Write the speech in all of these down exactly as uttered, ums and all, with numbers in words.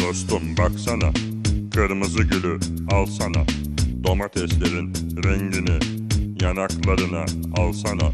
Dostum baksana, kırmızı gülü alsana. Domateslerin rengini yanaklarına alsana.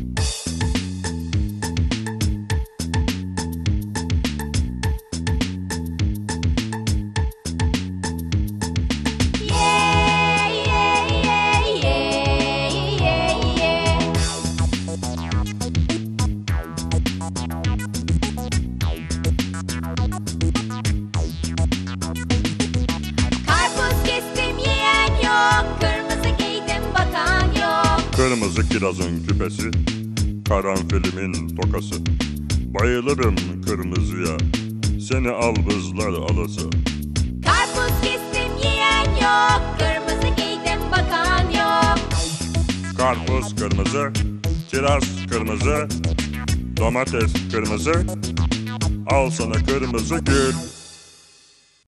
Kırmızı kirazın küpesi, karanfilimin tokası. Bayılırım kırmızıya, seni al bızlar alası. Karpuz kestim yiyen yok, kırmızı giydim bakan yok. Karpuz kırmızı, kiraz kırmızı, domates kırmızı, al sana kırmızı gül.